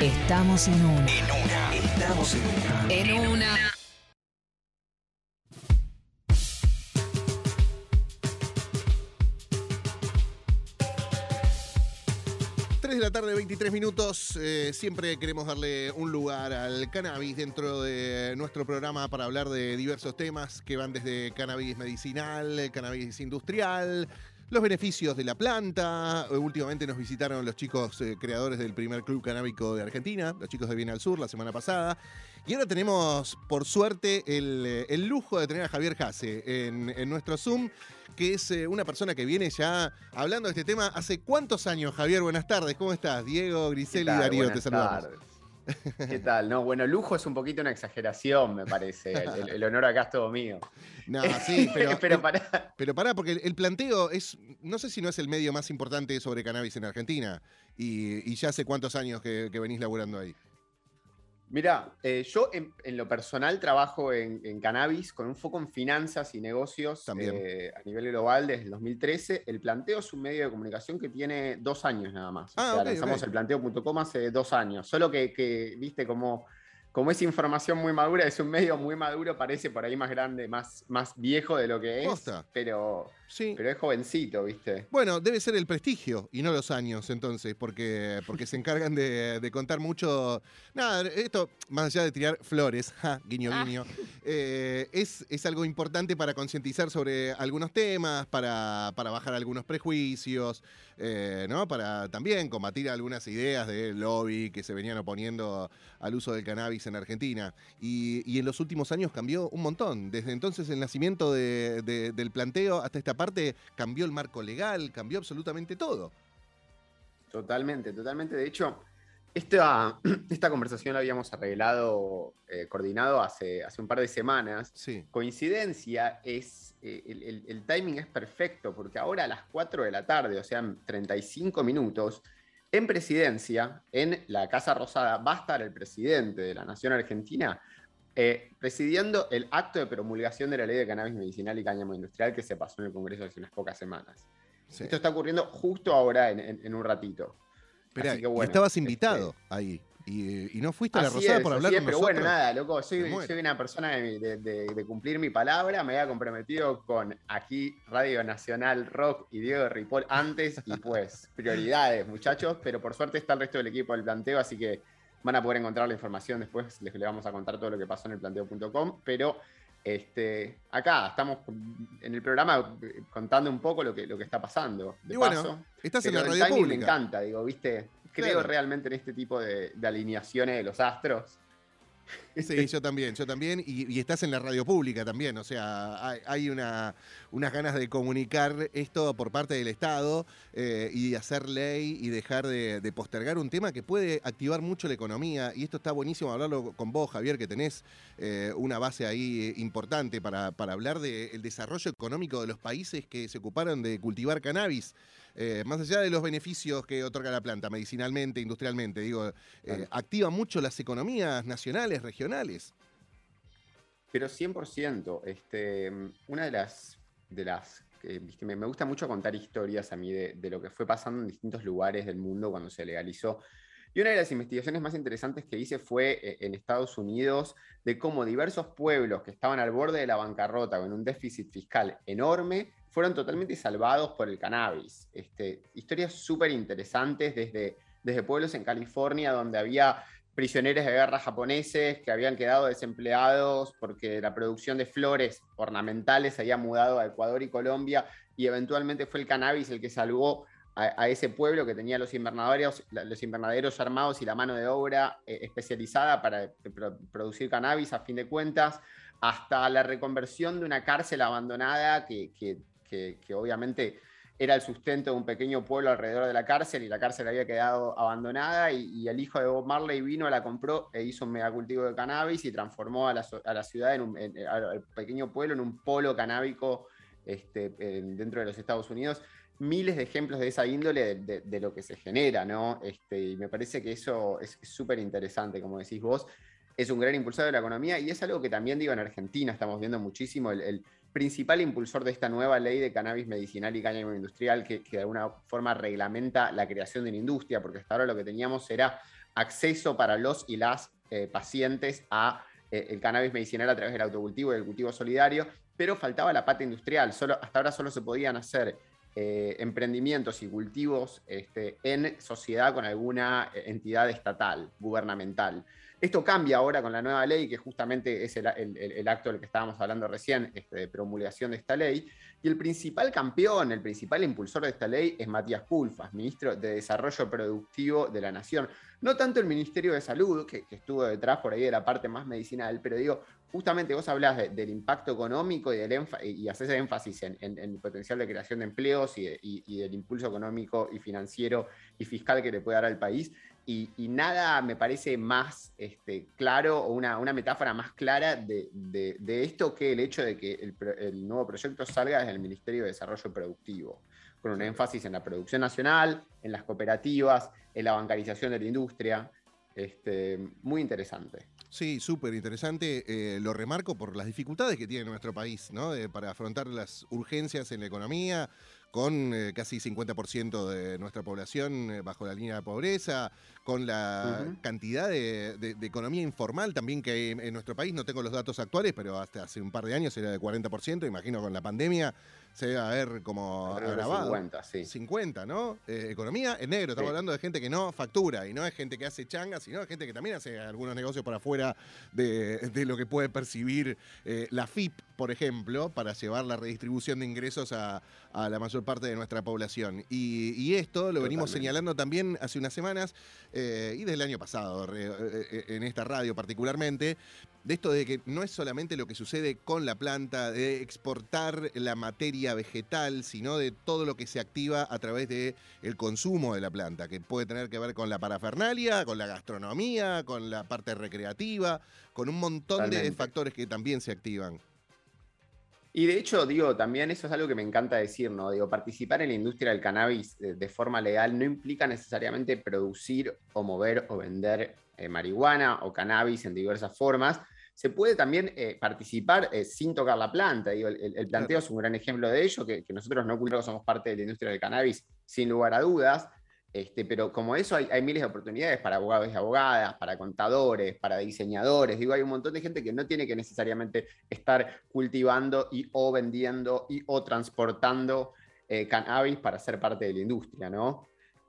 Estamos en una. Estamos en una. En una. De la tarde, 23 minutos. Siempre queremos darle un lugar al cannabis dentro de nuestro programa para hablar de diversos temas que van desde cannabis medicinal, cannabis industrial, los beneficios de la planta. Últimamente nos visitaron los chicos creadores del primer club canábico de Argentina, los chicos de Bien al Sur, la semana pasada. Y ahora tenemos, por suerte, el lujo de tener a Javier Hasse en nuestro Zoom, que es una persona que viene ya hablando de este tema hace ¿cuántos años, Javier? Buenas tardes, ¿cómo estás? Diego, Grisel y Darío, te saludamos. ¿Qué tal? No, bueno, lujo es un poquito una exageración, me parece. El honor acá es todo mío. No, sí, pero pará, porque el planteo es, no sé si no es el medio más importante sobre cannabis en Argentina, y ya hace cuántos años que venís laburando ahí. Mirá, yo en lo personal trabajo en cannabis con un foco en finanzas y negocios a nivel global desde el 2013. El planteo es un medio de comunicación que tiene 2 años nada más. Lanzamos el planteo.com hace 2 años. Solo que viste, como es información muy madura, es un medio muy maduro, parece por ahí más grande, más viejo de lo que es. Posta. Pero es jovencito, ¿viste? Bueno, debe ser el prestigio y no los años, entonces, porque se encargan de contar mucho. Nada, esto, más allá de tirar flores, guiño, guiño, es algo importante para concientizar sobre algunos temas, para bajar algunos prejuicios, ¿no? Para también combatir algunas ideas de lobby que se venían oponiendo al uso del cannabis en Argentina. Y en los últimos años cambió un montón. Desde entonces el nacimiento del planteo hasta esta parte cambió el marco legal, cambió absolutamente todo. Totalmente. De hecho, esta conversación la habíamos arreglado, coordinado hace un par de semanas. Sí. Coincidencia es, el timing es perfecto, porque ahora a las 4 de la tarde, o sea, en 35 minutos, en Presidencia, en la Casa Rosada, va a estar el presidente de la Nación Argentina presidiendo el acto de promulgación de la Ley de Cannabis Medicinal y Cáñamo Industrial que se pasó en el Congreso hace unas pocas semanas. Sí. Esto está ocurriendo justo ahora en un ratito. Pero así que, bueno, estabas invitado ahí y no fuiste a la Rosada por hablar con pero nosotros. Bueno, nada, loco, soy una persona de cumplir mi palabra. Me había comprometido con aquí Radio Nacional Rock y Diego Ripoll antes y pues prioridades, muchachos, pero por suerte está el resto del equipo del planteo, así que van a poder encontrar la información después, les vamos a contar todo lo que pasó en el planteo.com, pero acá estamos en el programa contando un poco lo que está pasando. De bueno, paso, estás en la radio pública. Me encanta, digo, ¿viste? Creo realmente en este tipo de alineaciones de los astros. Sí, yo también, y estás en la radio pública también, o sea, hay unas ganas de comunicar esto por parte del Estado y de hacer ley y dejar de postergar un tema que puede activar mucho la economía, y esto está buenísimo hablarlo con vos, Javier, que tenés una base ahí importante para hablar del desarrollo económico de los países que se ocuparon de cultivar cannabis. Más allá de los beneficios que otorga la planta, medicinalmente, industrialmente, digo, activa mucho las economías nacionales, regionales. Pero 100%, una de las ¿viste? Me gusta mucho contar historias a mí de lo que fue pasando en distintos lugares del mundo cuando se legalizó. Y una de las investigaciones más interesantes que hice fue en Estados Unidos, de cómo diversos pueblos que estaban al borde de la bancarrota con un déficit fiscal enorme fueron totalmente salvados por el cannabis. Historias súper interesantes desde pueblos en California donde había prisioneros de guerra japoneses que habían quedado desempleados porque la producción de flores ornamentales se había mudado a Ecuador y Colombia, y eventualmente fue el cannabis el que salvó a ese pueblo que tenía los invernaderos armados y la mano de obra especializada para producir cannabis a fin de cuentas, hasta la reconversión de una cárcel abandonada que obviamente era el sustento de un pequeño pueblo alrededor de la cárcel, y la cárcel había quedado abandonada, y el hijo de Bob Marley vino, la compró e hizo un megacultivo de cannabis y transformó a la ciudad, al pequeño pueblo, en un polo canábico dentro de los Estados Unidos. Miles de ejemplos de esa índole de lo que se genera, ¿no? Y me parece que eso es súper interesante, como decís vos. Es un gran impulsor de la economía, y es algo que también, digo, en Argentina estamos viendo muchísimo. El principal impulsor de esta nueva ley de cannabis medicinal y cáñamo industrial que de alguna forma reglamenta la creación de una industria, porque hasta ahora lo que teníamos era acceso para los y las pacientes a el cannabis medicinal a través del autocultivo y del cultivo solidario, pero faltaba la pata industrial. Hasta ahora solo se podían hacer emprendimientos y cultivos en sociedad con alguna entidad estatal, gubernamental. Esto cambia ahora con la nueva ley, que justamente es el acto del que estábamos hablando recién, de promulgación de esta ley. Y el principal campeón, el principal impulsor de esta ley es Matías Culfas, ministro de Desarrollo Productivo de la Nación. No tanto el Ministerio de Salud, que estuvo detrás por ahí de la parte más medicinal, pero digo, justamente vos hablás del impacto económico y haces énfasis en el potencial de creación de empleos y del impulso económico y financiero y fiscal que le puede dar al país. Y nada me parece más claro, o una metáfora más clara de esto que el hecho de que el nuevo proyecto salga desde el Ministerio de Desarrollo Productivo, con un énfasis en la producción nacional, en las cooperativas, en la bancarización de la industria. Muy interesante. Sí, súper interesante. Lo remarco por las dificultades que tiene nuestro país, ¿no? Para afrontar las urgencias en la economía, con casi 50% de nuestra población bajo la línea de pobreza, con la cantidad de economía informal también que hay en nuestro país. No tengo los datos actuales, pero hasta hace un par de años era de 40%. Imagino con la pandemia se debe haber como agravado. 50, sí. 50, ¿no? Economía en negro. Estamos hablando de gente que no factura y no es gente que hace changa, sino de gente que también hace algunos negocios por afuera de lo que puede percibir la FIP, por ejemplo, para llevar la redistribución de ingresos a la mayor parte de nuestra población. Y esto lo venimos señalando también hace unas semanas y desde el año pasado, en esta radio particularmente, de esto de que no es solamente lo que sucede con la planta, de exportar la materia vegetal, sino de todo lo que se activa a través del consumo de la planta, que puede tener que ver con la parafernalia, con la gastronomía, con la parte recreativa, con un montón de factores que también se activan. Y de hecho, digo, también eso es algo que me encanta decir, ¿no? Digo, participar en la industria del cannabis de forma legal no implica necesariamente producir o mover o vender marihuana o cannabis en diversas formas. Se puede también participar sin tocar la planta. Digo, el planteo es un gran ejemplo de ello, que nosotros no ocultamos, somos parte de la industria del cannabis, sin lugar a dudas. Pero como eso hay miles de oportunidades para abogados y abogadas, para contadores, para diseñadores. Digo, hay un montón de gente que no tiene que necesariamente estar cultivando o vendiendo o transportando cannabis para ser parte de la industria, ¿no?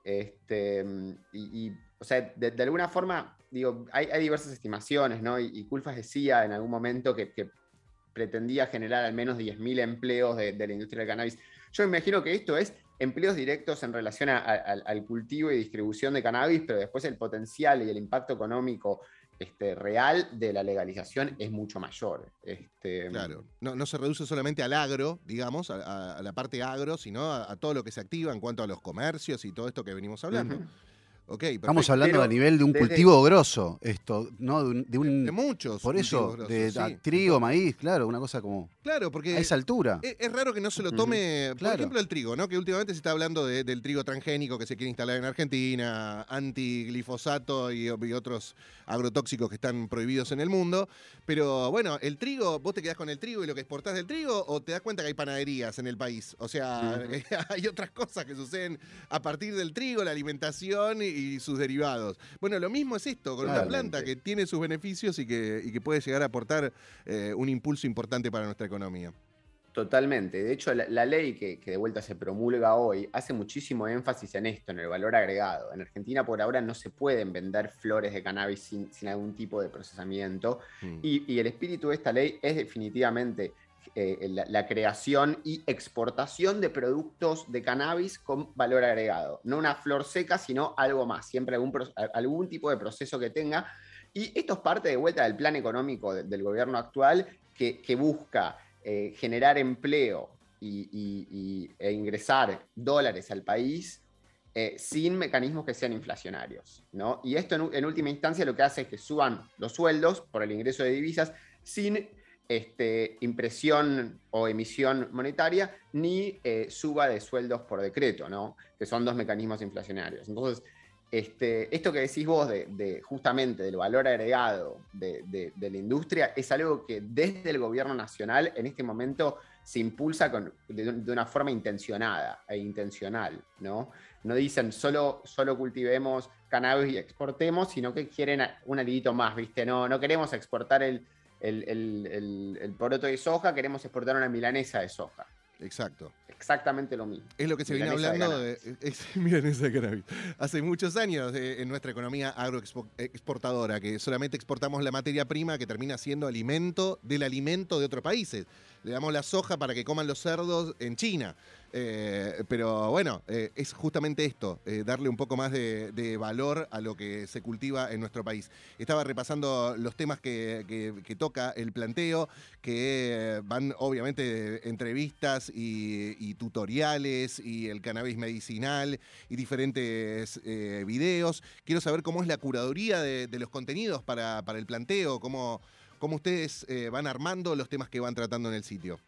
O sea, de alguna forma, digo, hay diversas estimaciones, ¿no? Y Culfas decía en algún momento que pretendía generar al menos 10.000 empleos de la industria del cannabis. Yo me imagino que esto es empleos directos en relación al cultivo y distribución de cannabis, pero después el potencial y el impacto económico real de la legalización es mucho mayor. Claro, no se reduce solamente al agro, digamos, a la parte agro, sino a todo lo que se activa en cuanto a los comercios y todo esto que venimos hablando. Okay, estamos hablando a nivel de un cultivo grosso, esto, ¿no? De muchos. Por eso, grosos, de trigo, maíz, claro, una cosa como. Claro, porque a esa altura. Es raro que no se lo tome, por ejemplo, el trigo, ¿no? Que últimamente se está hablando del trigo transgénico que se quiere instalar en Argentina, antiglifosato y otros agrotóxicos que están prohibidos en el mundo. Pero bueno, el trigo, vos te quedás con el trigo y lo que exportás del trigo, o te das cuenta que hay panaderías en el país. O sea, hay otras cosas que suceden a partir del trigo, la alimentación y sus derivados. Bueno, lo mismo es esto, con una planta que tiene sus beneficios y que puede llegar a aportar un impulso importante para nuestra economía. Totalmente. De hecho, la ley que de vuelta se promulga hoy hace muchísimo énfasis en esto, en el valor agregado. En Argentina por ahora no se pueden vender flores de cannabis sin algún tipo de procesamiento. Y el espíritu de esta ley es definitivamente la creación y exportación de productos de cannabis con valor agregado. No una flor seca, sino algo más. Siempre algún tipo de proceso que tenga. Y esto es parte de vuelta del plan económico del gobierno actual que busca generar empleo e ingresar dólares al país sin mecanismos que sean inflacionarios, ¿no? Y esto en última instancia lo que hace es que suban los sueldos por el ingreso de divisas sin impresión o emisión monetaria, ni suba de sueldos por decreto, ¿no? Que son dos mecanismos inflacionarios. Entonces, esto que decís vos justamente del valor agregado de la industria es algo que desde el gobierno nacional en este momento se impulsa de una forma intencionada e intencional, ¿no? no dicen solo cultivemos cannabis y exportemos, sino que quieren un alidito más, ¿viste? No queremos exportar el poroto de soja, queremos exportar una milanesa de soja. Exacto. Exactamente lo mismo. Es lo que se viene hablando de milanesa de cannabis. Hace muchos años en nuestra economía agroexportadora, que solamente exportamos la materia prima que termina siendo alimento del alimento de otros países. Le damos la soja para que coman los cerdos en China. Pero bueno, es justamente esto, darle un poco más de valor a lo que se cultiva en nuestro país. Estaba repasando los temas que toca el planteo, que van obviamente de entrevistas y tutoriales y el cannabis medicinal y diferentes videos. Quiero saber cómo es la curaduría de los contenidos para el planteo, cómo ustedes van armando los temas que van tratando en el sitio.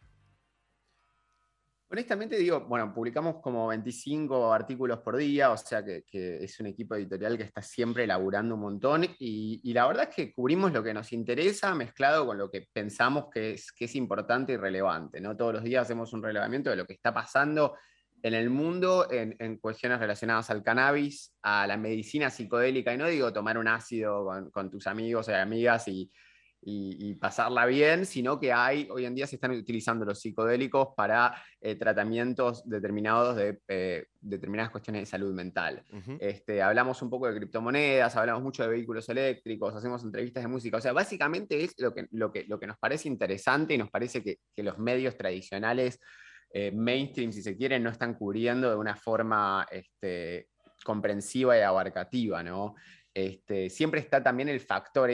Honestamente digo, bueno, publicamos como 25 artículos por día, o sea que es un equipo editorial que está siempre elaborando un montón y la verdad es que cubrimos lo que nos interesa mezclado con lo que pensamos que es importante y relevante, ¿no? Todos los días hacemos un relevamiento de lo que está pasando en el mundo en cuestiones relacionadas al cannabis, a la medicina psicodélica, y no digo tomar un ácido con tus amigos y amigas y pasarla bien, sino que hoy en día se están utilizando los psicodélicos para tratamientos determinados de determinadas cuestiones de salud mental. Uh-huh. Hablamos un poco de criptomonedas, hablamos mucho de vehículos eléctricos, hacemos entrevistas de música, o sea, básicamente es lo que nos parece interesante y nos parece que los medios tradicionales, mainstream, si se quiere, no están cubriendo de una forma comprensiva y abarcativa, ¿no? Siempre está también el factor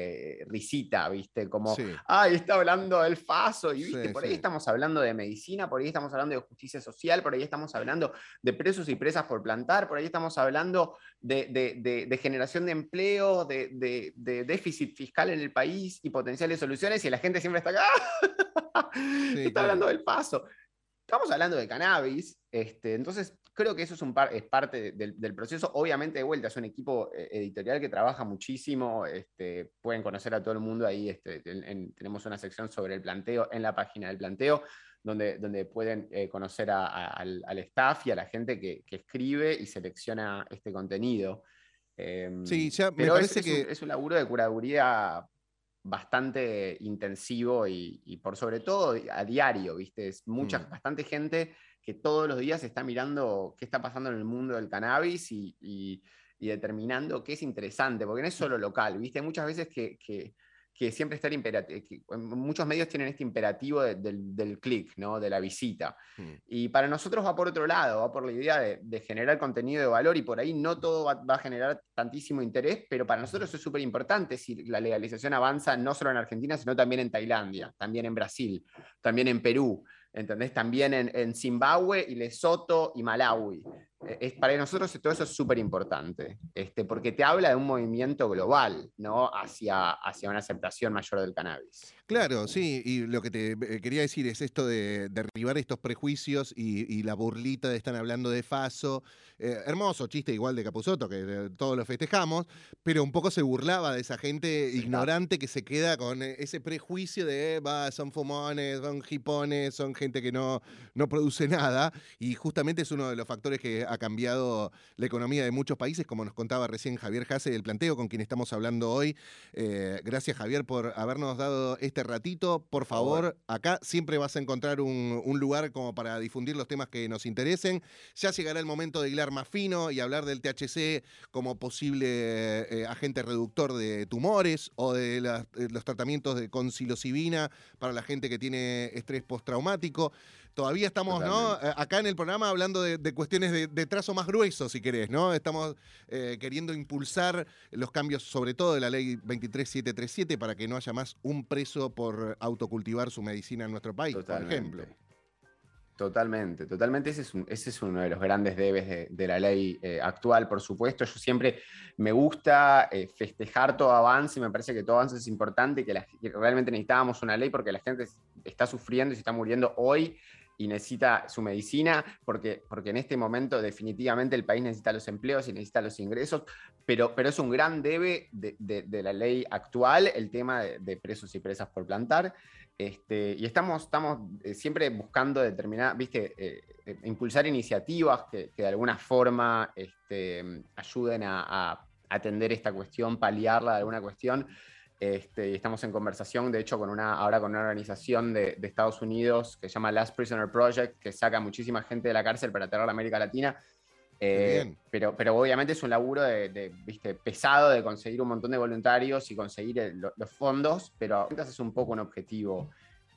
risita, ¿viste? Como, sí. Está hablando del faso, y ¿viste? Sí, por ahí estamos hablando de medicina, por ahí estamos hablando de justicia social, por ahí estamos hablando de presos y presas por plantar, por ahí estamos hablando de generación de empleo, de déficit fiscal en el país y potenciales soluciones, y la gente siempre está acá, Sí, está hablando del faso. Estamos hablando de cannabis, entonces creo que eso es parte del proceso. Obviamente, de vuelta, es un equipo editorial que trabaja muchísimo. Pueden conocer a todo el mundo ahí. Tenemos una sección sobre el planteo en la página del planteo, donde pueden conocer al staff y a la gente que escribe y selecciona este contenido. Sí, ya pero me parece que es un laburo de curaduría bastante intensivo y por sobre todo a diario, ¿viste? Es bastante gente que todos los días está mirando qué está pasando en el mundo del cannabis y determinando qué es interesante, porque no es solo local, ¿viste? Muchas veces que siempre está el imperativo, muchos medios tienen este imperativo del clic, ¿no? De la visita. Y para nosotros va por otro lado, va por la idea de generar contenido de valor, y por ahí no todo va a generar tantísimo interés, pero para nosotros es súper importante si la legalización avanza no solo en Argentina, sino también en Tailandia, también en Brasil, también en Perú, ¿entendés? También en Zimbabue y Lesoto y Malawi. Para nosotros todo eso es súper importante, porque te habla de un movimiento global, ¿no? hacia una aceptación mayor del cannabis. Claro, sí, y lo que te quería decir es esto de derribar estos prejuicios y la burlita de están hablando de faso. Hermoso chiste igual de Capusotto, que todos lo festejamos, pero un poco se burlaba de esa gente ignorante que se queda con ese prejuicio de son fumones, son hipones, son gente que no produce nada, y justamente es uno de los factores que ha cambiado la economía de muchos países, como nos contaba recién Javier Jase del Planteo, con quien estamos hablando hoy. Gracias, Javier, por habernos dado este ratito. Por favor, acá siempre vas a encontrar un lugar como para difundir los temas que nos interesen. Ya llegará el momento de hilar más fino y hablar del THC como posible agente reductor de tumores o de los tratamientos con psilocibina para la gente que tiene estrés postraumático. Todavía estamos, ¿no? Acá en el programa hablando de cuestiones de trazo más grueso, si querés, ¿no? Estamos queriendo impulsar los cambios, sobre todo de la ley 23737, para que no haya más un preso por autocultivar su medicina en nuestro país, por ejemplo. Totalmente. Ese es uno de los grandes debes de la ley actual, por supuesto. Yo siempre me gusta festejar todo avance, y me parece que todo avance es importante, que realmente necesitábamos una ley porque la gente está sufriendo y se está muriendo hoy y necesita su medicina, porque en este momento definitivamente el país necesita los empleos y necesita los ingresos, pero es un gran debe de la ley actual el tema de presos y presas por plantar. Y estamos siempre buscando determinar, impulsar iniciativas que de alguna forma ayuden a atender esta cuestión, paliarla de alguna cuestión. Y estamos en conversación, de hecho, ahora con una organización de Estados Unidos que se llama Last Prisoner Project, que saca muchísima gente de la cárcel para traerla a América Latina. Pero obviamente es un laburo pesado de conseguir un montón de voluntarios y conseguir los fondos, pero es un poco un objetivo,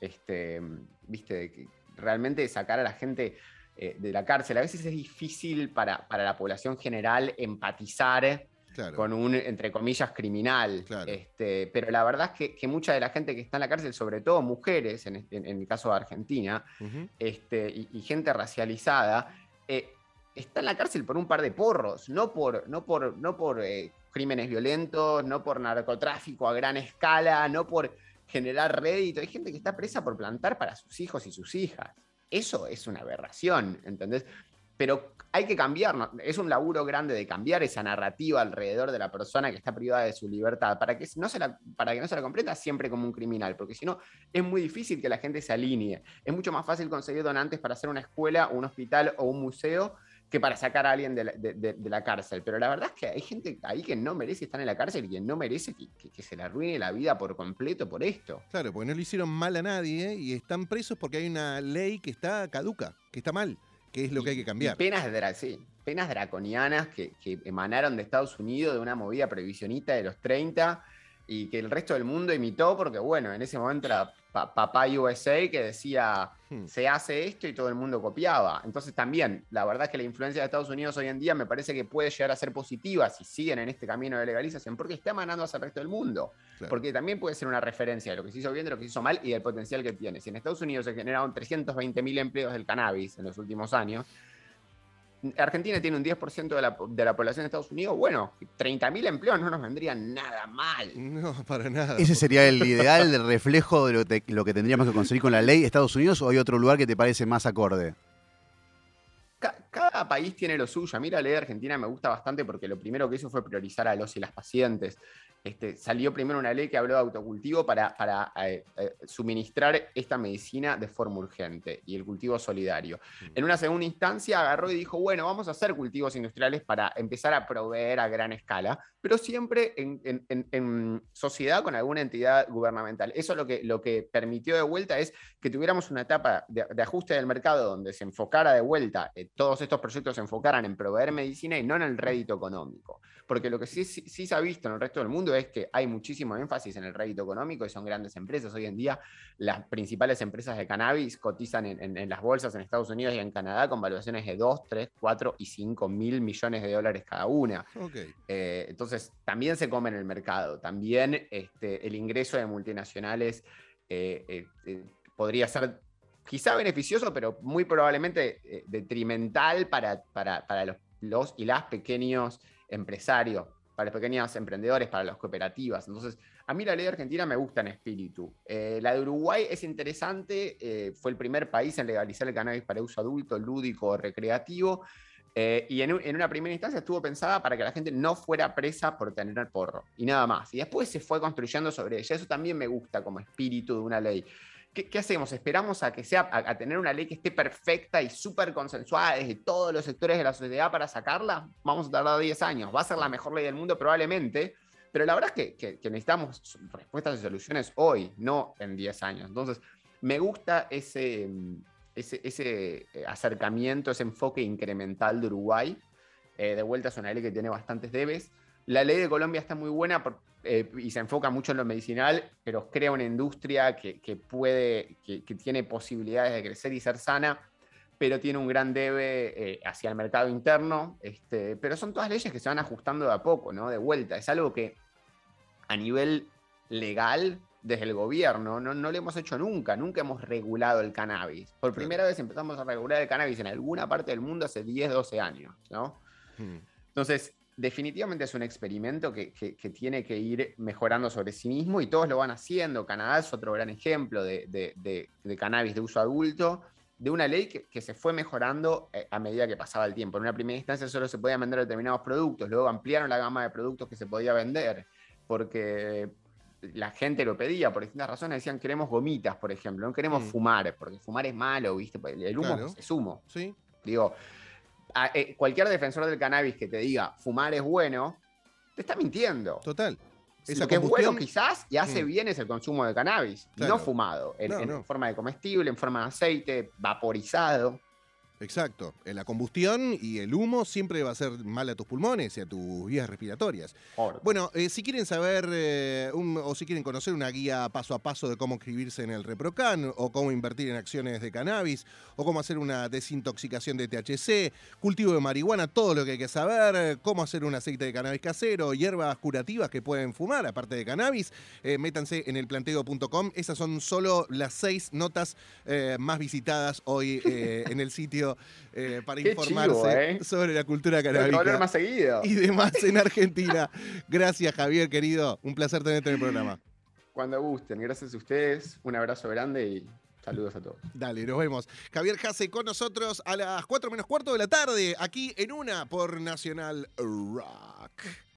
de realmente sacar a la gente de la cárcel. A veces es difícil para la población general empatizar. Claro. Con un, entre comillas, criminal. Claro. Pero la verdad es que mucha de la gente que está en la cárcel, sobre todo mujeres, en el caso de Argentina, y gente racializada, está en la cárcel por un par de porros, no por crímenes violentos, no por narcotráfico a gran escala, no por generar rédito. Hay gente que está presa por plantar para sus hijos y sus hijas. Eso es una aberración, ¿entendés? Pero hay que cambiar, es un laburo grande de cambiar esa narrativa alrededor de la persona que está privada de su libertad, para que no se la comprenda siempre como un criminal, porque si no es muy difícil que la gente se alinee. Es mucho más fácil conseguir donantes para hacer una escuela, un hospital o un museo que para sacar a alguien de la cárcel. Pero la verdad es que hay gente ahí que no merece estar en la cárcel y que no merece que se le arruine la vida por completo por esto. Claro, porque no le hicieron mal a nadie y están presos porque hay una ley que está caduca, que está mal. Que es lo que hay que cambiar. Penas draconianas que emanaron de Estados Unidos, de una movida previsionista de los 30, y que el resto del mundo imitó, porque bueno, en ese momento era papá USA que decía, se hace esto, y todo el mundo copiaba. Entonces también, la verdad es que la influencia de Estados Unidos hoy en día me parece que puede llegar a ser positiva si siguen en este camino de legalización, porque está emanando hacia el resto del mundo. Claro. Porque también puede ser una referencia de lo que se hizo bien, de lo que se hizo mal y del potencial que tiene. Si en Estados Unidos se generaron 320.000 empleos del cannabis en los últimos años, Argentina tiene un 10% de la población de Estados Unidos. Bueno, 30.000 empleos no nos vendrían nada mal. No, para nada. ¿Ese sería el ideal, el reflejo de lo que tendríamos que conseguir con la ley Estados Unidos, o hay otro lugar que te parece más acorde? Cada país tiene lo suyo. A mí la ley de Argentina me gusta bastante porque lo primero que hizo fue priorizar a los y las pacientes. Salió primero una ley que habló de autocultivo para suministrar esta medicina de forma urgente y el cultivo solidario. En una segunda instancia agarró y dijo, bueno, vamos a hacer cultivos industriales para empezar a proveer a gran escala, pero siempre en sociedad con alguna entidad gubernamental. Eso lo que permitió de vuelta es que tuviéramos una etapa de ajuste del mercado donde se enfocara de vuelta, todos estos proyectos se enfocaran en proveer medicina y no en el rédito económico. Porque lo que sí se ha visto en el resto del mundo es que hay muchísimo énfasis en el rédito económico y son grandes empresas. Hoy en día las principales empresas de cannabis cotizan en las bolsas en Estados Unidos y en Canadá con valuaciones de 2, 3, 4 y 5 mil millones de dólares cada una. Okay. Entonces también se come en el mercado. También el ingreso de multinacionales podría ser quizá beneficioso, pero muy probablemente detrimental para los y las pequeños empresarios, para los pequeños emprendedores, para las cooperativas. Entonces, a mí la ley de Argentina me gusta en espíritu. La de Uruguay es interesante, fue el primer país en legalizar el cannabis para uso adulto, lúdico o recreativo, y en una primera instancia estuvo pensada para que la gente no fuera presa por tener el porro, y nada más. Y después se fue construyendo sobre ella. Eso también me gusta como espíritu de una ley. ¿Qué hacemos? ¿Esperamos a tener una ley que esté perfecta y súper consensuada desde todos los sectores de la sociedad para sacarla? Vamos a tardar 10 años. Va a ser la mejor ley del mundo probablemente, pero la verdad es que necesitamos respuestas y soluciones hoy, no en 10 años. Entonces, me gusta ese acercamiento, ese enfoque incremental de Uruguay. De vuelta es una ley que tiene bastantes debes. La ley de Colombia está muy buena y se enfoca mucho en lo medicinal, pero crea una industria que tiene posibilidades de crecer y ser sana, pero tiene un gran debe hacia el mercado interno. Pero son todas leyes que se van ajustando de a poco, ¿no? De vuelta. Es algo que a nivel legal, desde el gobierno, no lo hemos hecho nunca. Nunca hemos regulado el cannabis. Por primera vez empezamos a regular el cannabis en alguna parte del mundo hace 10, 12 años, ¿no? Entonces, definitivamente es un experimento que tiene que ir mejorando sobre sí mismo y todos lo van haciendo. Canadá es otro gran ejemplo de cannabis de uso adulto, de una ley que se fue mejorando a medida que pasaba el tiempo. En una primera instancia solo se podían vender determinados productos, luego ampliaron la gama de productos que se podía vender, porque la gente lo pedía por distintas razones. Decían, queremos gomitas, por ejemplo, no queremos fumar, porque fumar es malo, ¿viste? El humo es humo. Sí. Digo, cualquier defensor del cannabis que te diga fumar es bueno, te está mintiendo. Total. Lo que es bueno quizás y hace bien es el consumo de cannabis, no fumado, en forma de comestible, en forma de aceite, vaporizado. Exacto. La combustión y el humo siempre va a hacer mal a tus pulmones y a tus vías respiratorias. Bueno, si quieren saber o si quieren conocer una guía paso a paso de cómo inscribirse en el ReproCan, o cómo invertir en acciones de cannabis, o cómo hacer una desintoxicación de THC, cultivo de marihuana, todo lo que hay que saber, cómo hacer un aceite de cannabis casero, hierbas curativas que pueden fumar, aparte de cannabis, métanse en elplanteo.com. Esas son solo las 6 notas más visitadas hoy en el sitio para informarse sobre la cultura canábica más seguido. y demás en Argentina. Gracias, Javier, querido. Un placer tenerte en el programa. Cuando gusten. Gracias a ustedes. Un abrazo grande y saludos a todos. Dale, nos vemos. Javier Jase con nosotros a las 4 menos cuarto de la tarde, aquí en Una por Nacional Rock.